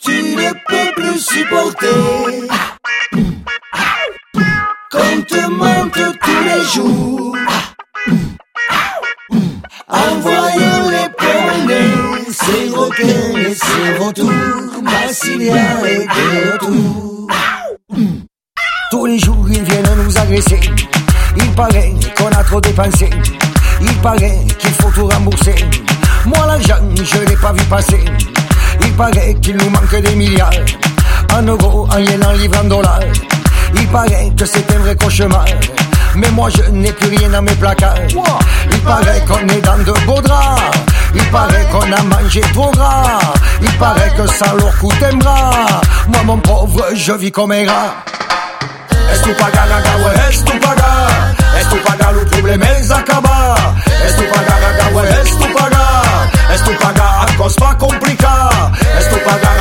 Tu ne peux plus supporter qu'on te monte tous les jours en voyant les poneys, ces requins et ces vautours. Massilia est de retour. Tous les jours ils viennent nous agresser. Il paraît qu'on a trop dépensé. Il paraît qu'il faut tout rembourser. Moi l'argent je l'ai pas vu passer. Il paraît qu'il nous manque des milliards, en euros, en yens, en livres, en dollars. Il paraît que c'est un vrai cauchemar, mais moi je n'ai plus rien dans mes placards. Il paraît qu'on est dans de beaux draps. Il paraît qu'on a mangé trop gras. Il paraît que ça leur coûte un bras. Moi mon pauvre je vis comme un rat. Es tu pagar agua, es tu pagar o problema es acabar. Es tu pagar agua, es tu pagar a cos pra complicar. Es tu pagar